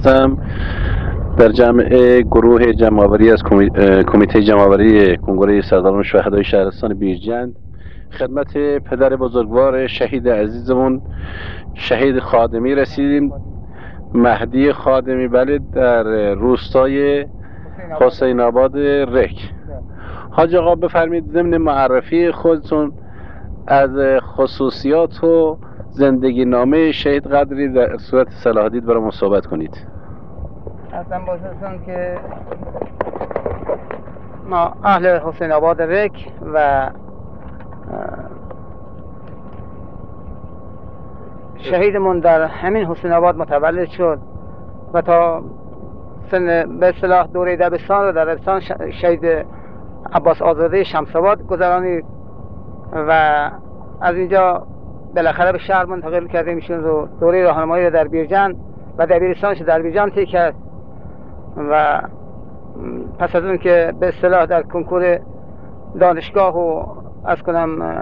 هستم در جمع گروه جمع‌آوری از کمیته جمع‌آوری کنگره سرداران شهدای شهرستان بیرجند خدمت پدر بزرگوار شهید عزیزمون شهید خادمی رسیدیم. مهدی خادمی، بله، در روستای حسین آباد رک. حاج آقا بفرمید ضمن معرفی خودتون از خصوصیات و زندگی نامه شهید قدری در صورت صلاح دید برامون صحبت کنید. اصلا بازرسان که ما اهل حسین آباد رک و شهیدمون در همین حسین آباد متولد شد و تا سن به اصطلاح دوره دبستان رو در دبستان شهید عباس آزاده شمس‌آباد گذرانید و از اینجا بالاخره به شهر منتقل کردیم. ایشون رو دوره راهنمایی رو در بیرجند و دبیرستانش در بیرجند طی کرد و پس از اون که به اصطلاح در کنکور دانشگاه و از کنم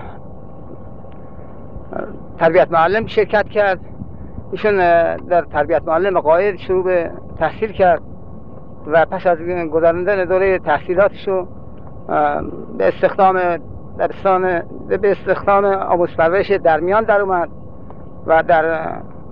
تربیت معلم شرکت کرد. ایشون در تربیت معلم قاید شروع به تحصیل کرد و پس از گذراندن دوره تحصیلاتش رو به استخدام دبستان به استخدام آموزش پرورش درمیان در اومد و در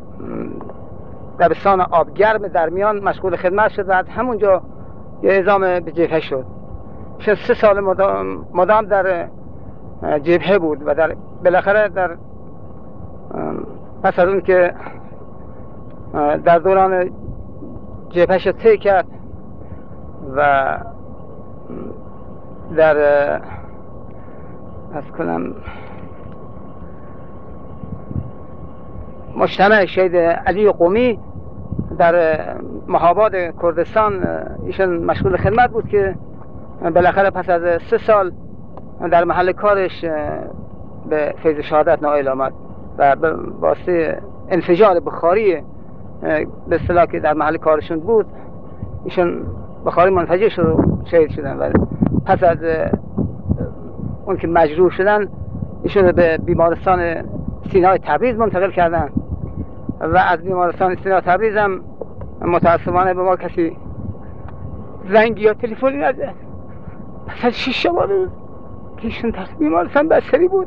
دبستان آبگرم درمیان مشغول خدمت شد و از همونجا یه اعزام به جبهه شد. 3 سال مدام در جبهه بود و در بالاخره در پس از اون که در دوران جبههش رو طی کرد و در از کنم مجتمع شهید علی قمی در مهاباد کردستان ایشون مشغول خدمت بود که بالاخره پس از 3 سال در محل کارش به فیض شهادت نائل آمد و به واسطه انفجار بخاری به اصطلاح که در محل کارشون بود ایشون بخاری منفجر شد و شهید شدن و پس از اون که مجروح شدن ایشون به بیمارستان سینای تبریز منتقل کردن و از بیمارستان سینای تبریز هم متاسفانه به ما کسی زنگ یا تلفنی نزد. پس از 6 روز که ایشون در بیمارستان بستری بود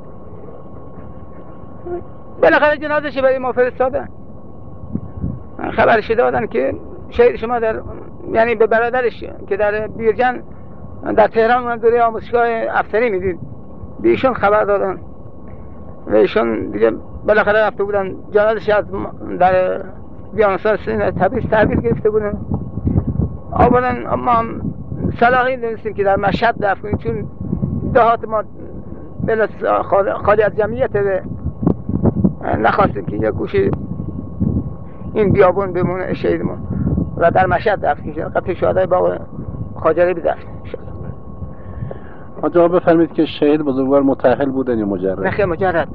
بالاخره جنازه‌اش برای ما فرستادن. خبرش دادن که شهید شما در یعنی به برادرش که در بیرجند در تهران اونم دوره آموزشگاه افسری میدید به ایشون خبر دادن و ایشون دیگه بالاخره رفته بودن جنازه‌اش از در بیمارستان سینای تبریز تحویل گرفته بودن آوردن. اما صلاحی نیستیم که در مشهد دفن کنیم چون دهات ما خالی از جمعیت نخواستیم که یک گوشه این بیابون بمونه شهیدمون و در مشهد دفن کنیم. قطع شهدای باغ خواجری بدفن انشاءالله. حاج آقا بفرمایید که شهید بزرگوار متأهل بودن یا مجرد؟ نه خیر، مجرد.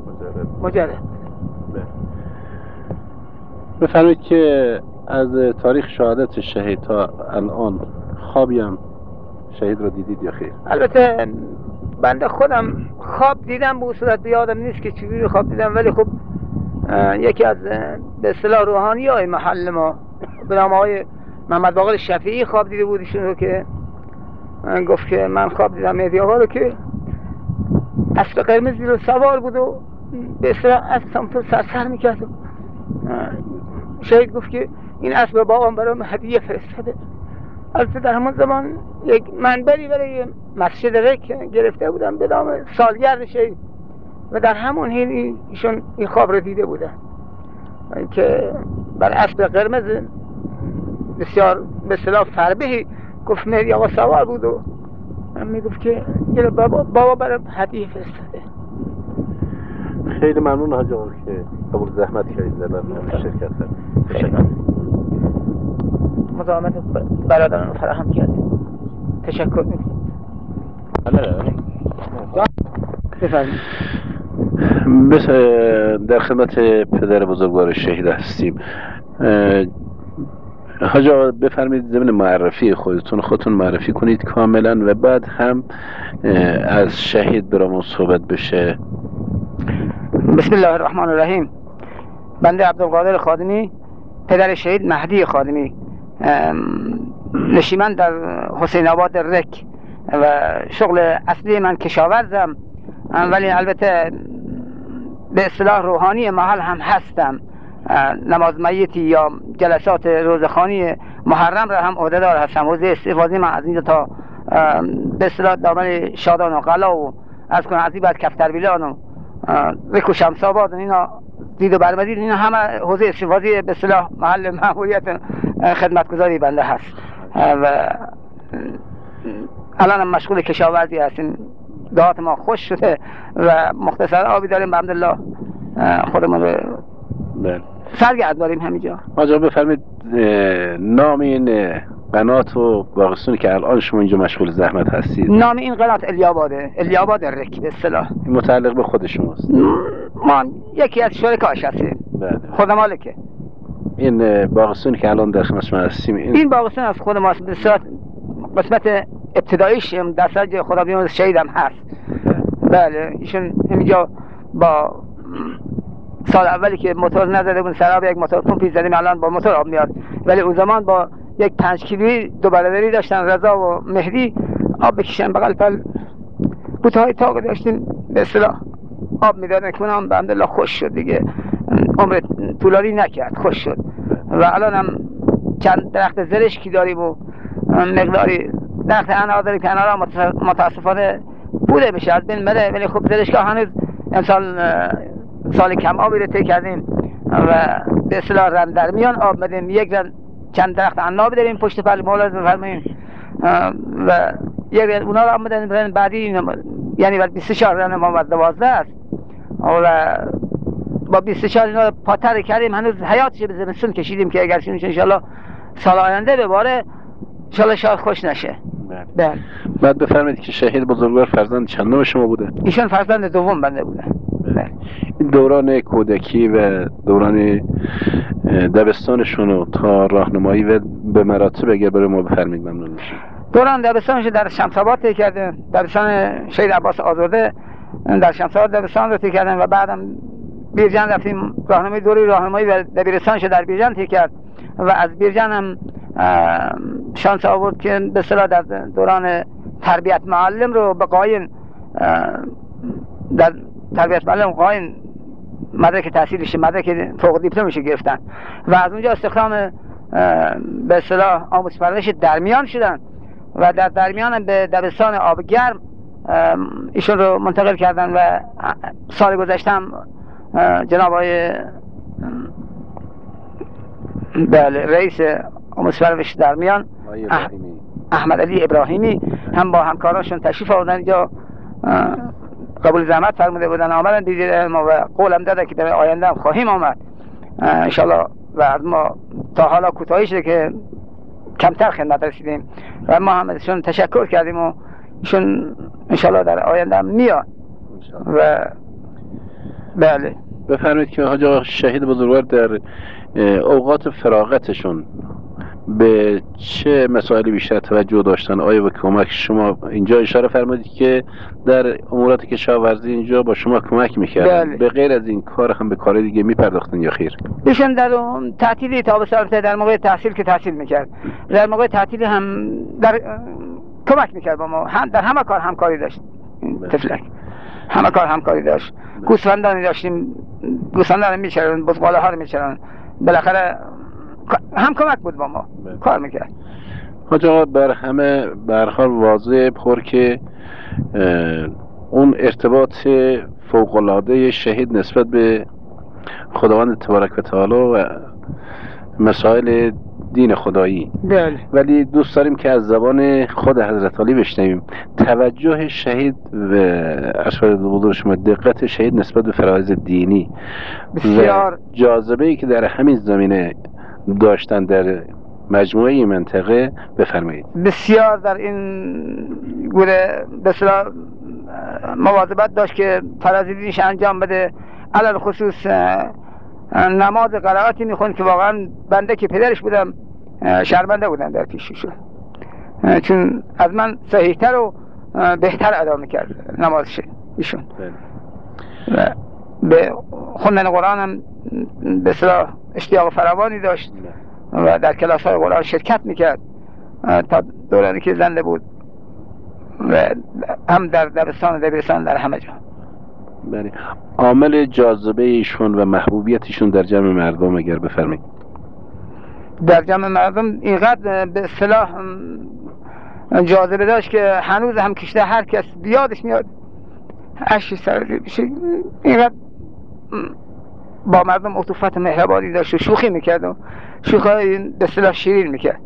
بفرمایید که از تاریخ شهادت شهید تا الان خوابی هم شهید رو دیدید یا خیر؟ البته بنده خودم خواب دیدم به صورت بیادم نیست که چجوری خواب دیدم، ولی خب یکی از به اصطلاح روحانیای محل ما به نام آقای محمد باقر شفیعی خواب دیده بود ایشون رو که گفت که من خواب دیدم مهدی آقا رو که اسب قرمزی رو سوار بود و به اصطلاح اسب سمت رو سرسر میکرد و شهید گفت که این اسب بابام برام هدیه فرستاده. البته در همون زمان یک منبری برای مسجد رک گرفته بودم به نام سالگرد شهید و در همون حین ایشون این خواب رو دیده بودن که بر اسب قرمز بسیار به اصطلاح فربهی گفت مهدی آقا سوار بود و میگفت که بابا برام هدیه فرستاده. خیلی ممنون حاج آقا که قبول زحمت کردید در شرکت کردید. تشکر. مزاحمت برادران رو فراهم کردید. تشکر میکنم. بفرمایید. در خدمت پدر بزرگوار شهید هستیم. حاج آقا بفرمایید ضمن معرفی خودتون معرفی کنید کاملا و بعد هم از شهید برامون صحبت بشه. بسم الله الرحمن الرحیم. بنده عبدالقادر خادمی پدر شهید مهدی خادمی نشیمن در حسین آباد رک و شغل اصلی من کشاورزم، ولی البته به اصطلاح روحانی محل هم هستم. نماز میتی یا جلسات روزخوانی محرم را هم عهده‌دار هستم. حوزه استفاده من از اینجا تا به اصطلاح دامن شادان و قلا و از کنم از این بعد کفتربیلان و رک و شمس‌آباد و اینا دید و برمزید، اینا همه حوزه استفاده به اصطلاح محل مأموریت خدمتگزاری بنده هست و الان هم مشغول کشاورزی هستیم. دهات ما خوش شده و مختصر آبی داریم الحمدلله، خودمون رو سرگرد داریم همینجا. آجا بفرمید نام این قنات و باغستونی که الان شما اینجا مشغول زحمت هستید؟ نام این قنات الیاباده، الیاباد رک به اصطلاح. متعلق به خود شماست؟ ما یکی از شرکاش هستیم. بله. خود مالکه. این باغستونی که الان در خدمت شما هستیم این باغستون از خود ماست. به صورت قسمت ابتداییش در سر خدا بیامرز شهیدم هست. بله ایشون همینجا با سال اولی که موتور نزده بود سر آب یک موتور پمپی زدیم، الان با موتور آب میاد، ولی اون زمان با یک 5 کیلویی دو برادری داشتن، رضا و مهدی، آب بکشن بغل پل بوتهای تاق داشتیم به اصطلاح آب میدادن که اونم به الحمدلله خوش شد دیگه، عمر طولانی نکرد، خوش شد. و الان هم چند درخت زرشکی داریم و مقداری درخت انار داریم که انارها متاسفانه بوده بشه از بین بره، ولی خب زرشکا هنوز امسال سال کم آبی رو طی کردیم و به اصطلاح رم در میان آب بدیم. یک رم چند درخت عناب داریم پشت پل ملاحظه بفرمایید و یک رم اونا رو آب بدیم بعدی، یعنی بعد 24 رم ما 12 است و با 24 اینا پاتر کردیم، هنوز حیاتش به زمستون کشیدیم که اگر شونش انشالله سال آینده بباره انشالله شاید خوش نشه. بله. بعد بفرمایید که شهید بزرگوار فرزند چندم شما بوده؟ ایشون فرزند دوم بنده بوده. بله. این دوران کودکی و دوران دبستانشون رو تا راهنمایی و به مراتب اگر برای ما بفرمایید ممنون میشم. دوران دبستانش در شمس‌آباد طی کردیم، دبستان شهید عباس آزرده در شمس‌آباد دبستان رو طی کردیم و بعدم بیرجند رفتیم راهنمایی دوره راهنمایی و دبیرستانش در بیرجند طی کرد و از بیرجند هم شانس آورد که به اصطلاح در دوران تربیت معلم رو به قاین در تربیت معلم قاین مدرک تحصیلش مدرک فوق دیپلمش گرفتن و از اونجا استخدام به اصطلاح آموزش پرورش درمیان شدن و در درمیان به دبستان آبگرم ایشون رو منتقل کردن و سال گذشته هم جناب آقای بله رئیس آموزش پرورش درمیان احمد علی ابراهیمی هم با همکارانشون تشریف آوردن اینجا، قبول زحمت فرموده بودن آمدن دیدن ما و قولم داده که در آینده هم خواهیم آمد انشالله و از ما تا حالا کوتاهی شده که کمتر خدمت رسیدیم و ما هم ازشون تشکر کردیم و ایشون انشالله در آینده هم میاد و بله. بفرمایید که حاج آقا شهید بزرگوار در اوقات فراغتشون به چه مسائلی بیشتر توجه داشتن؟ آیا به کمک شما اینجا اشاره فرمودید که در امورات کشاورزی اینجا با شما کمک میکردن، به غیر از این کار هم به کار دیگه میپرداختن یا خیر؟ ایشون در تعطیلی تابستان در موقع تحصیل که تحصیل میکرد، در موقع تعطیلی هم در کمک میکرد با ما، هم در همه کار همکاری داشت. تفلک همه کار همکاری داشت. گوسفندانی داشتیم، گوسفندان میچرن، بزغاله ها رو میچرن، بالاخره هم کمک بود با ما کار میکرد. حاج آقا بر همه به هر حال واضح پر که اون ارتباط فوق العاده شهید نسبت به خداوند تبارک و تعالی و مسائل دین خدایی، بله. ولی دوست داریم که از زبان خود حضرت علی بشنویم توجه شهید و اشعار بزرگ شما، دقت شهید نسبت به فرایض دینی بسیار و جاذبه‌ای که در همین زمینه داشتن در مجموعه منطقه بفرمایید. بسیار در این گوره بسیار مواظبت داشت که فرایض دینش انجام بده، علل خصوص نماز قرائاتی میخوند که واقعا بنده که پدرش بودم شرمنده بودم در پیششون، چون از من صحیحتر و بهتر ادا میکرد نمازش ایشون و به خوندن قرآن هم به اصطلاح اشتیاق فراوانی داشت و در کلاس های قرآن شرکت میکرد تا دورانی که زنده بود و هم در دبستان و دبیرستان در همه جا. بله. عامل جاذبه ایشون و محبوبیتشون در جمع مردم اگر بفرمایید. در جمع مردم اینقدر به اصطلاح جاذبه داشت که هنوز هم کشته هر کس بیادش میاد اشک سرازیر بشه. اینقدر با مردم عطوفت مهربانی داشت و شوخی میکرد و شوخی به اصطلاح شیرین میکرد،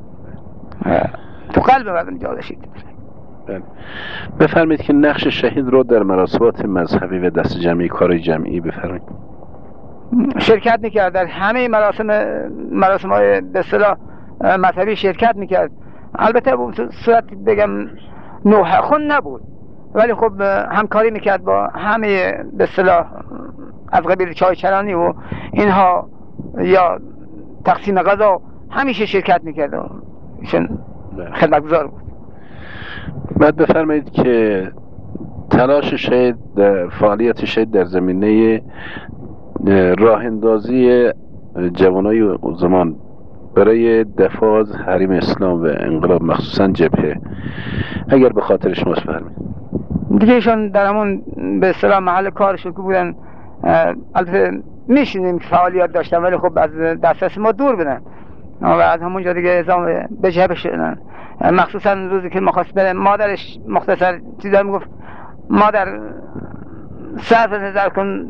تو قلب مردم جا داشتید. بفرمایید که نقش شهید رو در مراسمات مذهبی و دست جمعی کار جمعی بفرمایید. شرکت میکرد در همه مراسم های به اصطلاح مذهبی شرکت میکرد. البته صورت بگم نوحه خون نبود، ولی خب همکاری میکرد با همه به اصطلاح از قبیل چای چرانی و اینها یا تقسیم غذا همیشه شرکت میکرد و ایشون خدمتگزار بود. بعد بفرمایید که تلاش شهید در فعالیت شهید در زمینه راه اندازی جوانای اون زمان برای دفاع از حریم اسلام و انقلاب مخصوصا جبهه اگر به خاطر شما بفرمایید. دیگه ایشان در همون به اصطلاح محل کارشون که بودن، البته میشنیم که فعالیت داشتن ولی خب از دسترس ما دور بودن و از همونجا دیگه اعزام به جبهه شدن. مخصوصا روزی که مخواست بره مادرش مختصر چیزا میگفت مادر صرف نظر کن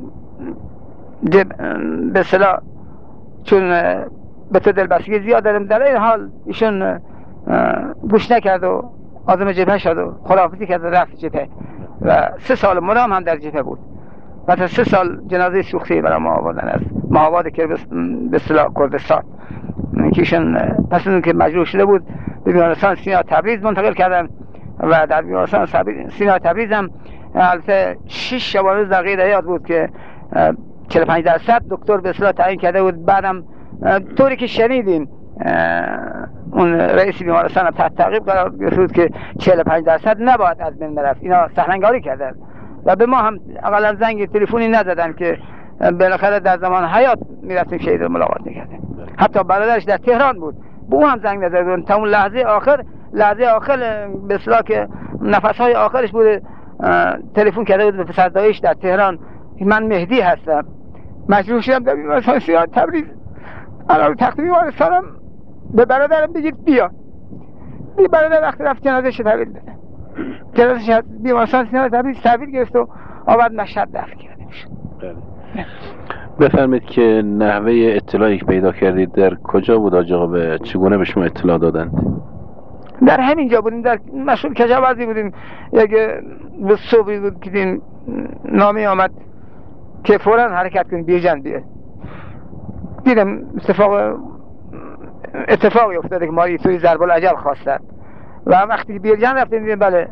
به اصطلاح چون به تو دلبستگی زیاد دارم. در این حال ایشون گوش نکرد و عازم جبهه شد و خداحافظی کرد و رفت جبهه و 3 سال مدام هم در جبهه بود و تا 3 سال جنازه سوختی برای ما آوردن از مهاباد به اصطلاح کردستان که ایشون پس اون که مجروح شده بود به بیمارستان سینا تبریز منتقل کردن و در بیمارستان سینا تبریز هم البته 6 شبانه در غیر حیات بود که 45% دکتر به اصطلاح تعیین کرده بود. بعدم طوری که شنیدیم اون رئیس بیمارستان تحت تعقیب قرار گرفت که 45% نباید از بین برفت. اینا سهلنگاری کردن و به ما هم اقلا زنگ تلفنی نزدن که بالاخره در زمان حیات میرفتیم شهید رو ملاقات میکردیم. حتی برادرش در تهران بود، به او هم زنگ نزدن تا اون لحظه آخر به اصطلاح که نفسهای آخرش بود تلفن کرده بود به پسر دایش در تهران من مهدی هستم، مجروح شدم در بیمارستان سینا تبریز، الان تخت بیمارستانم، به برادرم بگید بیا. برادر وقتی رفت جنازه‌اش تحویل داد، جنازه‌اش بیمارستان سینا تبریز تحویل گرفت و آورد مشهد دفن کردیمش. بفرمایید که نحوه اطلاعی که پیدا کردید در کجا بود آج آقا و چگونه به شما اطلاع دادند؟ در همینجا بودیم، در مشهور کشاورزی بودیم. یک روز صبحی بود که دین نامه آمد که فوراً حرکت کنیم بیرجند بیاد. دیدم اتفاقی افتاده که ما یه طوری ضرب العجل خواستن و وقتی بیرجند رفتیم دیدیم بله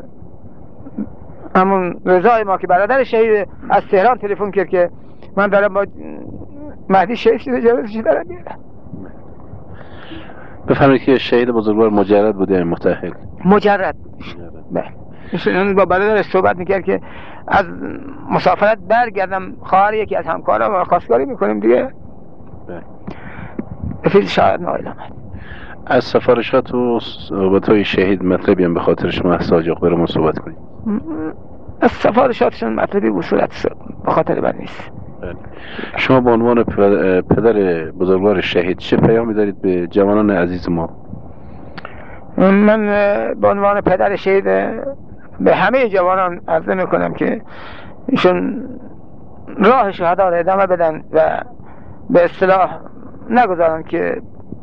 همون رضای ما که برادر شهید از تهران تلفن کرد که من دارم با مهدی شهید شده جنازه‌اش دارم میارم. بفرمایید که شهید بزرگوار مجرد بوده یا متأهل؟ مجرد بودش. بله. ایشون با برادرش صحبت میکرد که از مسافرت برگردم خواهر یکی از همکارم خواستگاری میکنیم دیگه. بله. فیض شاید نایل آمد. از سفارشات و صحبت‌های شهید مطلبی هم به خاطر شما حاج آقا برامون صحبت کنید. از سفارشاتشون مطلبی به صورت به خاطر من نیست. شما به عنوان پدر بزرگوار شهید چه پیامی دارید به جوانان عزیز ما؟ من به عنوان پدر شهید به همه جوانان عرض میکنم که ایشون راه شهدا را ادامه بدن و به اصطلاح نگذارن که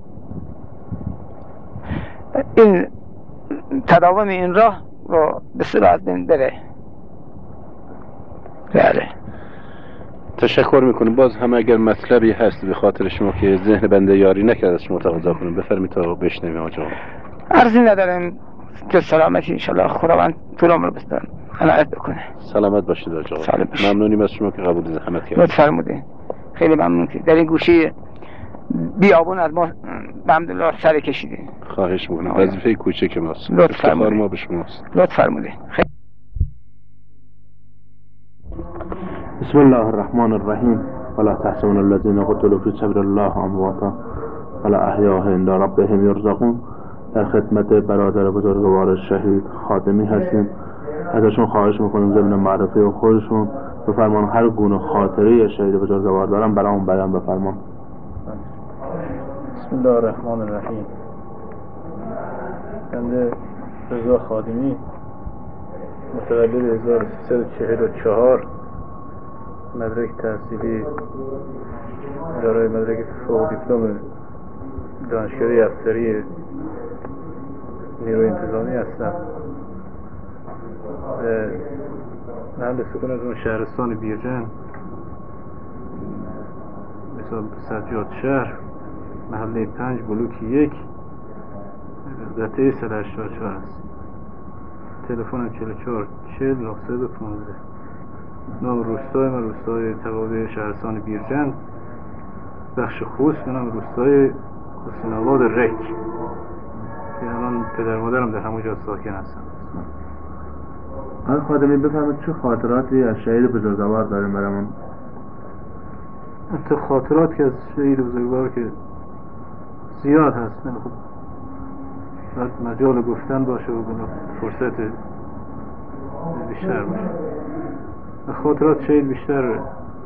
این تداوم این راه رو به اصطلاح از بین بره. بله. تشکر میکنم. باز هم اگر مطلبی هست به خاطر شما که ذهن بنده یاری نکرد از شما تقاضا کنم بفرمایید تا بشنویم آقا. عرضی ندارم که سلامتی انشالله خداوند طول عمر بستن عنایت بکنه. سلامت باشید آقا. ممنونیم از شما که قبول زحمت کردید. لطف فرمودین. خیلی ممنون که در این گوشه بیابون از ما الحمدلله سر کشیدین. خواهش میکنم. وظیفه کوچک ماست. لطف فرمودین. ما به شماست. لطف فرمودین. بسم الله الرحمن الرحیم. ولا تحسبن الذين قتلوا في سبیل الله امواتا ولا احیاء عند ربهم یرزقون. در خدمت برادر بزرگوار شهید خاتمی هستیم. ازشون خواهش میکنیم ضمن معرفی و خودشون بفرمان هر گونه خاطره شهید بزرگوار دارن برامون بیان بفرمان. بسم الله الرحمن الرحیم. بنده رضا خادمی متولد 1344 مدرک تحصیلی دارای مدرک فوق دیپلم دانشکده افسری نیروی انتظامی هستم. محل سکون از اون شهرستان بیرجند مثال سجاد شهر، محله 5 بلوک 1 قطعه 184 است. تلفن 44 40 915. نام روستای من روستای توابع شهرستان بیرجند، بخش خوست منم روستای حسین آباد رک که الان پدر مادرم در همونجا ساکن هستن. آقای خادمی بفرمایید چه خاطراتی از شهید بزرگوار داریم برامون؟ حتی خاطرات که از شهید بزرگوار که زیاد هست، خب باید مجال گفتن باشه و فرصت بیشتر باشه. خاطرات شهید بیشتر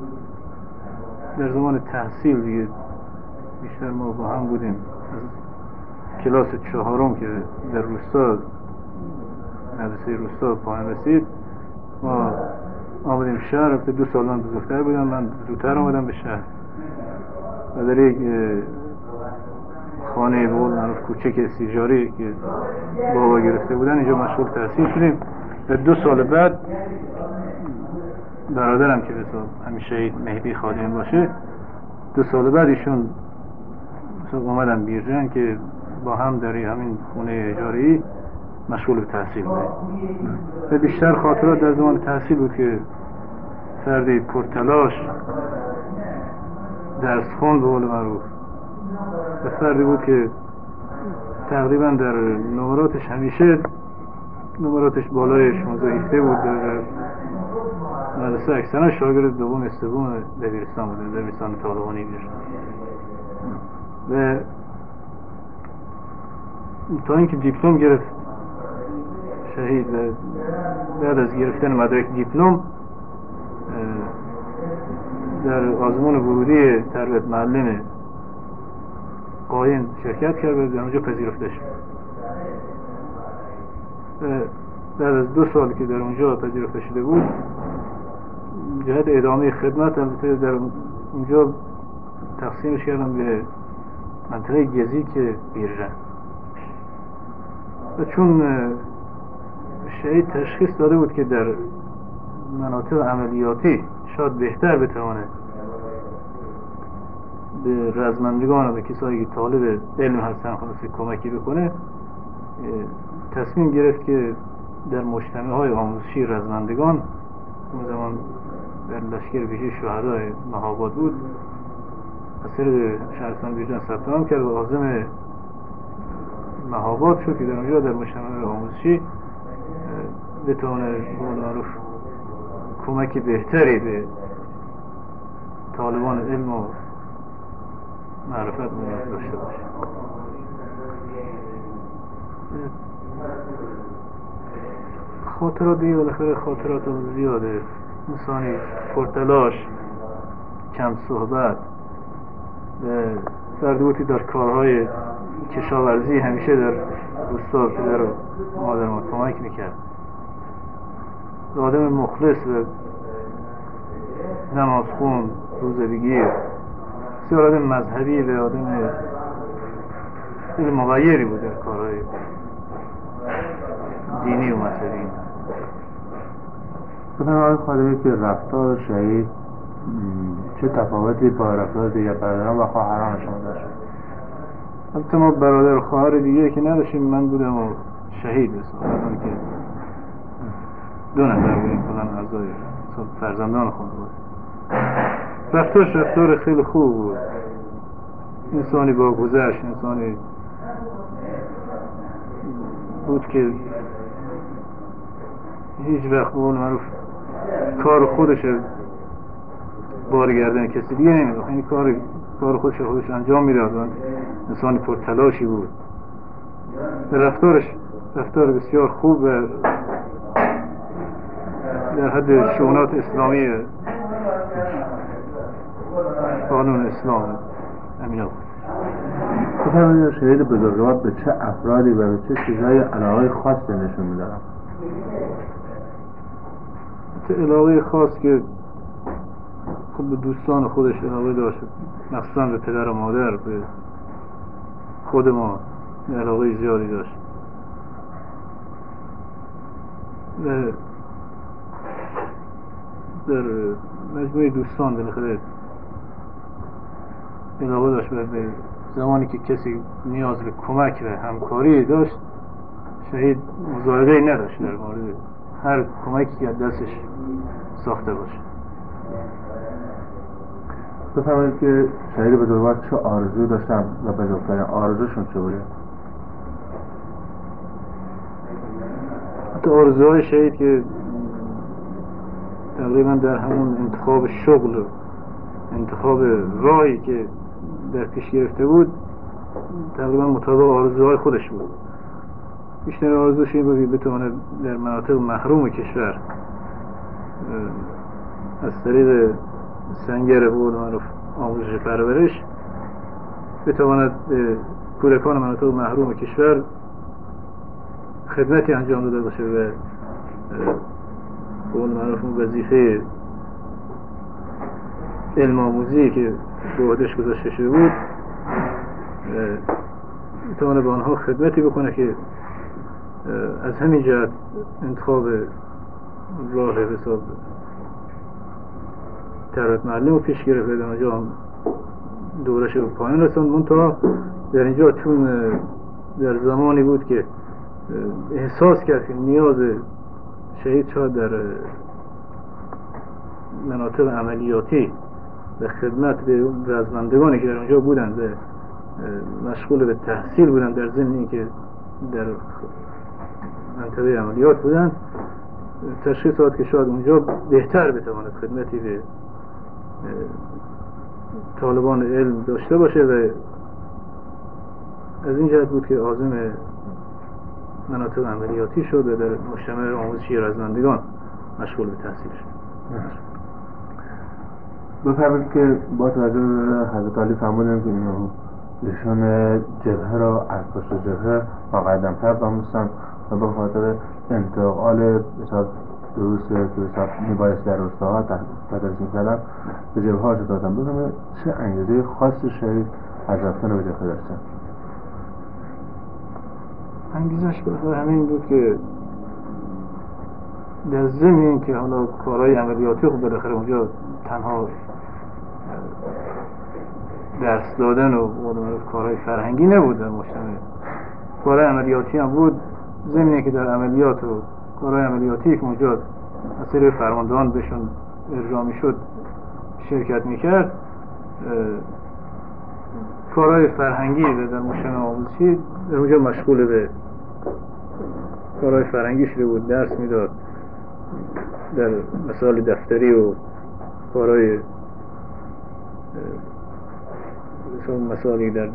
در زمان تحصیل دیگه بیشتر ما با هم بودیم. از کلاس 4 که در روستا مدرسه روستا پایان رسید ما آمدیم شهر. 2 سال من بزرگتر بودم، من زودتر آمدم به شهر و در یک خانه بول معروف کوچک سیجاری که بابا گرفته بودن اینجا مشغول تحصیل شدیم. و 2 سال بعد برادرم که همیشه مهدی خادمی باشه 2 سال بعد ایشون اومدن بیرجند که با هم در همین خونه اجاری مشغول به تحصیل بودیم. و بیشتر خاطرات در زمان تحصیل بود که فردی پرتلاش درس خوان به قول معروف و فردی بود که تقریبا در نمراتش همیشه نمراتش بالای 16 بود. در مدرسه اکثرا شاگرد دوم سوم دبیرستان بود، دبیرستان طالبانی بیرجند. و تا اینکه دیپلم گرفت شهید و بعد از گرفتن مدرک دیپلم در آزمون ورودی تربیت معلم قایم شرکت کرد و در اونجا پذیرفته شد. بعد از 2 سال که در اونجا پذیرفته شده بود جهت ادامه خدمت البته در اونجا تقسیمش کردم به منطقه گزیک بیرجند. و چون شهید تشخیص داده بود که در مناطق عملیاتی شاید بهتر بتوانه به رزمندگان و به کسایی که طالب علم هستن خلاصه کمکی بکنه، تصمیم گرفت که در مجتمع‌های آموزشی رزمندگان اون زمان در لشکر ویژه شهدای مهاباد بود از طریق شهرستان بیرجند ثبت نام کرد و عازم مهاباد شد که در اونجا در مجتمع آموزشی بتونه به قول معروف کمک بهتری به طالبان علم و معرفت داشته باشه. خاطرات دیگه بالاخره خاطرات زیاده. انسانی پرتلاش، کم صحبت، فردی بود که در کارهای کشاورزی همیشه در روستا پدر و مادر ما کمک میکرد. آدم مخلص و نمازخون، روزه‌بگیر، بسیار آدم مذهبی و آدم مغیری بود در کارهای دینی و مذهبی. بودن آقای خادمی که رفتار شهید چه تفاوتی با رفتار دیگر برادران و خواهران شما داشت؟ البته ما برادر و خواهر دیگه که نداشتیم. من بودم و شهید بسیار که 2 نفر بودیم کلان اعضای فرزندان خود بود. رفتارش رفتار خیلی خوب بود، انسانی با گذشت، انسانی بود که هیچ وقت به قول معروف کار خودش بار گردن کسی دیگه نمیداد. این کار خودش انجام میداد و انسان پرتلاشی بود. رفتار بسیار خوب و در حد شؤونات اسلامی قانون اسلام امین بود. بفرمایید شهید بزرگوار به چه افرادی و به چه چیزهای علاقه خاصی نشون میدارن؟ علاقه خاص که خب به دوستان خودش علاقه داشت، مخصوصا به پدر و مادر، به خود ما علاقه زیادی داشت و در مجموعه دوستان بالاخره علاقه داشت. به زمانی که کسی نیاز به کمک و همکاری داشت، شهید مضایقه‌ای نداشت در مورد هر کمکی که از دستش ساخته باشه. بفرمایید که شهید بزرگوار چه آرزویی داشتن و بزرگترین آرزوشون چه بوده؟ حتی آرزوهای شهید که تقریبا در همون انتخاب شغل و انتخاب راهی که در پیش گرفته بود تقریبا مطابق آرزوهای خودش بود. بیشتر آرزوش این بود که بتونه در مناطق محروم کشور از طریق سنگر بود معروف آموزش پرورش بتواند کودکان مناطق محروم کشور خدمتی انجام داده باشه و قول معروف وظیفه علم آموزی که به عهده‌اش گذاشته شده بود بتونه به آنها خدمتی بکنه که از همین جهت انتخاب راه حساب تربیت معلم رو پیش گرفت. در اونجا دورش رو پایان رساند. منتها در اینجا چون در زمانی بود که احساس کرد که نیاز شهید شاید در مناطق عملیاتی و خدمت به رزمندگانی که در اونجا بودند و مشغول به تحصیل بودند در ضمن اینکه در منطقه عملیات بودند، تشخیص داد که شاید اونجا بهتر بتواند خدمتی به طالبان علم داشته باشه و از این جهت بود که عازم مناطق عملیاتی شد و در مجتمع آموزشی رزمندگان مشغول به تحصیل شد. بفرمایید که با توجه به حضرت علی فرمودن که ایشان جبهه را از پشت جبهه مقدم‌تر بموندن و به خاطر انتقال دروس که میبایست در روستاها تدریس میکردن به جبهه هاشو دادن. بفرمایید چه انگیزه خاصی شهید از رفتن به جبهه داشتن؟ انگیزش به همین بود که در ضمن این که حالا کارهای عملیاتی خب بالاخره اونجا تنها درس دادن و کارهای فرهنگی نبود، در مجتمع کارهای عملیاتی هم بود. ضمن که در عملیات و کارهای عملیاتی که اونجا از طریق فرماندهان بهشون ارجاع میشد شرکت میکرد، کارهای فرهنگی در مجتمع آموزشی در اونجا مشغول به کارهای فرهنگی شده بود، درس میداد در مسائل دفتری و کارهای مسائلی در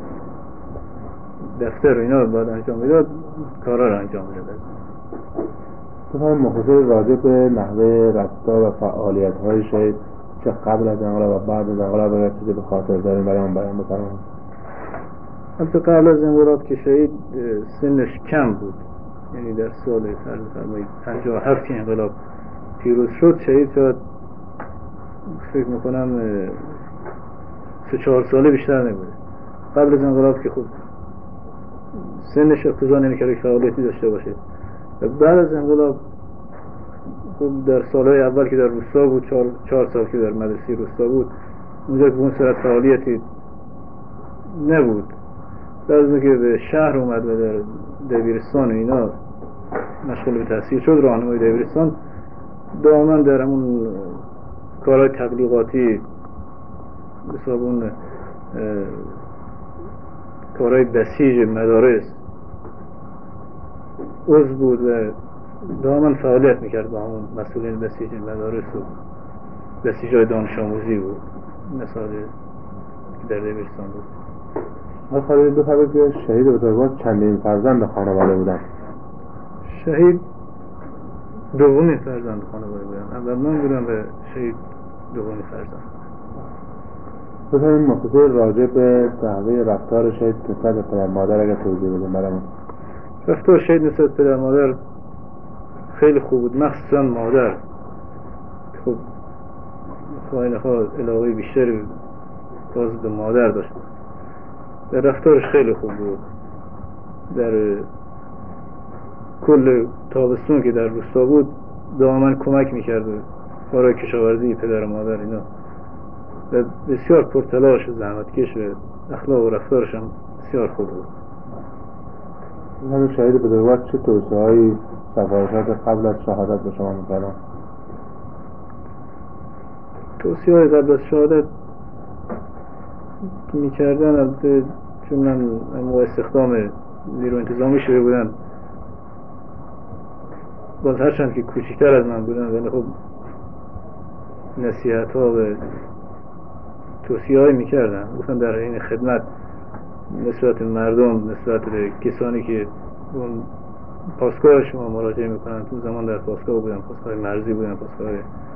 دفتر و اینا باید انجام میداد، کارها را انجام میداد. بفرمایید مختصر راجع به نحوه رفتار و فعالیت های شهید چه قبل از انقلاب و بعد از انقلاب اگر چیزی به خاطر داریم بیان بفرمایید. البته قبل از انقلاب که شهید سنش کم بود، یعنی در سال 57 که انقلاب پیروز شد شهید شد فکر میکنم 3-4 ساله بیشتر نبوده. قبل از انقلاب که خب سنش اقتضا نمی‌کرد که فعالیتی داشته باشه و بعد از انقلاب خب در سالهای اول که در روستا بود 4 سال که در مدرسه روستا بود اونجا که به اون صورت فعالیتی نبود. بعد از اینکه به شهر اومد و در دبیرستان اینا مشغول به تحصیل شد، راهنمای دبیرستان، دائما در همون کارهای تبلیغاتی حساب اون کارهای بسیج مدارس عضو بود و دائما فعالیت میکرد با همون مسئولین بسیج مدارس و دستیجای دانش آموزی بود، مثال که در دبیرستان بود. من خواهید بخواهید که شهید بزرگوار چندین فرزند خانواده بودن؟ شهید دومین فرزند خانواده بودن. اول من بودم و شهید دومین فرزند. بفرمایید مختصر راجع به تحویل رفتار شهید نسبت به پدر مادر اگر توضیح بدیم برامون. رفتار شهید نسبت به پدر مادر خیلی خوب بود، مخصوصا مادر. خب خواهی نخواه علاقه بیشتری باز به مادر داشت. در رفتارش خیلی خوب بود. در کل تابستون که در روستا بود دائما کمک میکرد برای کشاورزی پدر و مادر اینا، و بسیار پرتلاش و زحمتکش و اخلاق و رفتارش هم بسیار خوب بود. همین شهید بزرگوار چه توصیه‌هایی سفارشات قبل از شهادت به شما میکردن؟ توصیه‌های قبل از شهادت که میکردن، البته چون من موقع استخدام نیرو انتظامی شده بودم، باز هرچند که کوچکتر از من بودن، ولی خب نصیحت ها و توصیه های میکردن. گفتن در این خدمت نسبت به مردم، نسبت به کسانی که اون پاسگاه شما مراجعه میکنن، تو زمان در پاسگاه بودم، پاسگاه مرزی بودم، پاسگاه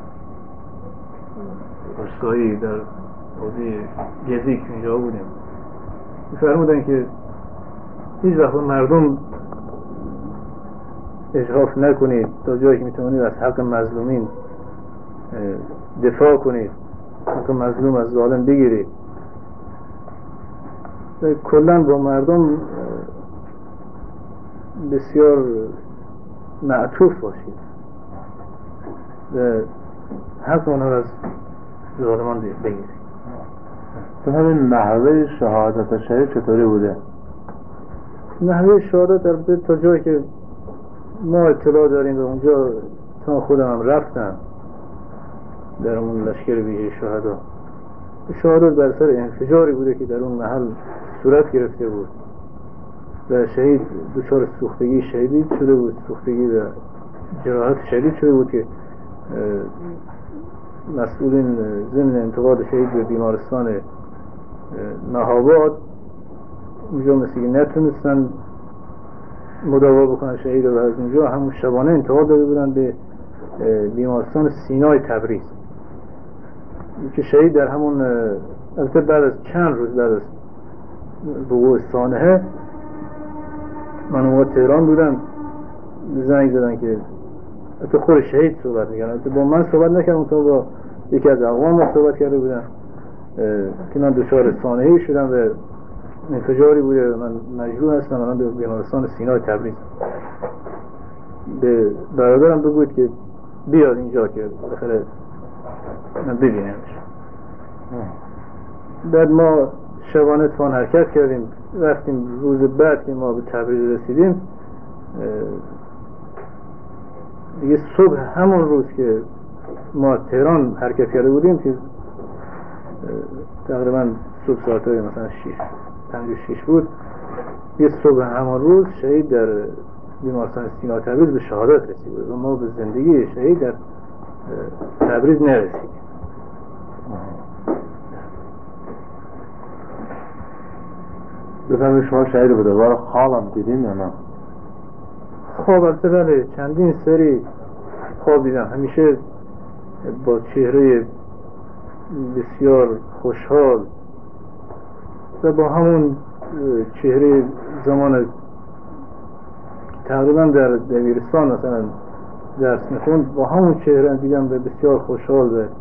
روستایی در حوزه گزیک اینجا بودیم، میفرمودن که هیچ وقت مردم اجحاف نکنید، تا جایی که میتونید از حق مظلومین دفاع کنید، حق مظلوم از ظالم بگیرید، کلا با مردم بسیار معطوف باشید و حق اونها را از ظالمان بگیرید. تو همین نحوه شهادت شهید چطوری بوده؟ نحوه شهادت البته تا جایی که ما اطلاع داریم و اونجا تا خودم هم رفتم در اون لشکر ویژه شهدا، شهادت بر سر انفجاری بوده که در اون محل صورت گرفته بود و شهید دچار سوختگی شدید شده بود، سوختگی و جراحت شدید شده بود که مسئولین ضمن انتقال شهید به بیمارستان مهاباد اونجا مثل که نتونستن مداوا بکنن شهید و از اونجا همون شبانه انتقال داده بودن به بیمارستان سینای تبریز که شهید در همون، البته بعد از چند روز بعد از وقوع سانحه، من اونجا تهران بودم، زنگ زدن که تو خود شهید صحبت می‌کردن، با من صحبت نکردم، تو با یکی از اقوام ما صحبت کرده بودن که من دچار سانحه‌ای شدم و انفجاری بوده، من مجروح هستم، من به بیمارستان سینای تبریز. به برادرم بگوید که بیاد اینجا که بالاخره من ببینمش. بعد ما شبانه تفان حرکت کردیم، رفتیم. روز بعد که ما به تبریز رسیدیم، دیگه صبح همون روز که ما تهران حرکت کرده بودیم که تقریبا صبح ساعتهای مثلا 5-6 بود، یه صبح همون روز شهید در بیمارستان سینا تبریز به شهادت رسید و ما به زندگی شهید در تبریز نرسیدیم. بفرمایید شما شهید بزرگوار خواب هم دیدین یا نه؟ خواب البته بله، چندین سری خواب دیدم، همیشه با چهره بسیار خوشحال و با همون چهره زمان تقریبا در دبیرستان مثلا درس میخوند، با همون چهره دیدم و بسیار خوشحال و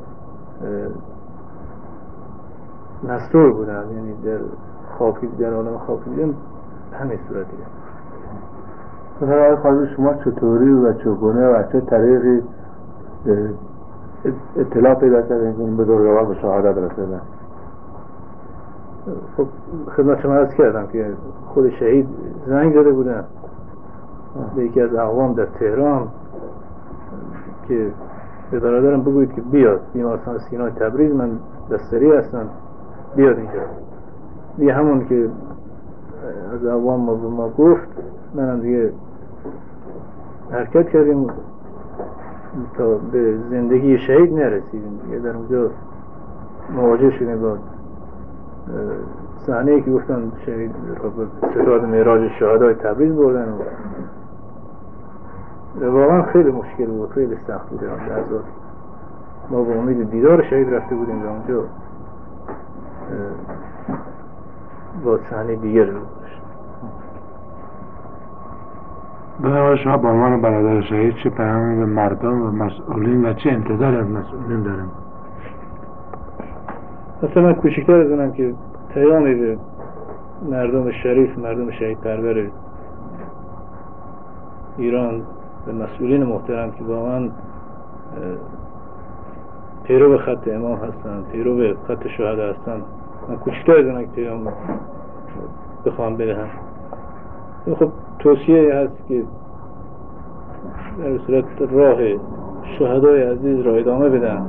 مسرور بودم، یعنی در خوابی در عالم خوابی دیدم همین صورت دیدم. آقای خالد، شما چطوری و چگونه و چه طریقی اطلاع پیدا کردین که این بزرگوار به شهادت رسیدن؟ خب خدمت شما عرض کردم که خود شهید زنگ زده بودن به یکی از اقوام در تهران که به برادرم بگوید که بیاد بیمارستان سینای تبریز، من بستری هستم، بیاد اینجا. دیگه همون که از اقوام ما گفت، منم دیگه حرکت کردیم تا به زندگی شهید نرسیدیم دیگه. در اونجا مواجه شدیم با صحنه‌ای که گفتن شهید رو به ستاد معراج شهدای تبریز بردن و واقعا خیلی مشکل بود، خیلی سخت بود اون لحظات. ما با امید دیدار شهید رفته بودیم و اونجا با صحنه دیگر رو داشت. بنابراین شما با عنوان برادر شهید چه پیامی به مردم و مسئولین و چه انتظاری از مسئولین داریم؟ اصلا من کوچکتر از اونم که پیامی به مردم شریف، مردم شهید پرور ایران، به مسئولین محترم که واقعا پیرو به خط امام هستن، پیرو به خط شهدا هستن، من کوچکتر از اونم که پیام بخوام بدهم. خب توصیه هست که در صورت راه شهدای عزیز را ادامه بدن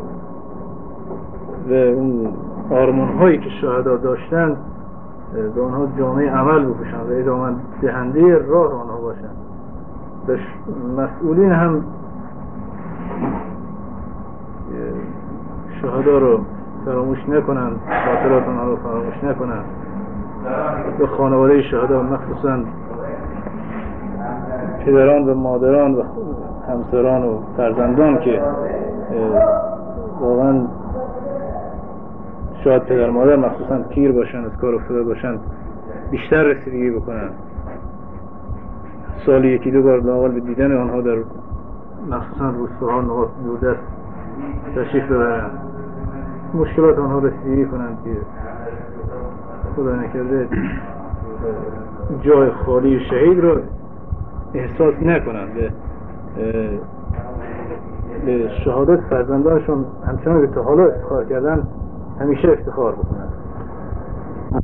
و اون آرمان هایی که شهدا داشتن به آنها جامعه عمل بپوشن و ادامه دهنده راه آنها باشن. به مسئولین هم شهدا رو فراموش نکنن، خاطرات آنها رو فراموش نکنن. به خانواده شهدا، مخصوصا پدران و مادران و همسران و فرزندان که واقعا شاید پدر مادر مخصوصا پیر باشن، از کار افتاده باشن، بیشتر رسیدگی بکنن. سالی یکی دو بار لااقل به دیدن آنها در مخصوصا روستاها، نقاط دوردست تشریف ببرن، مشکلات آنها رسیدگی کنن که خدا نکرده جای خالی شهید رو احساس نکنن. به شهادت فرزندانشون همچنان که تا حالا افتخار کردن همیشه افتخار بکنن.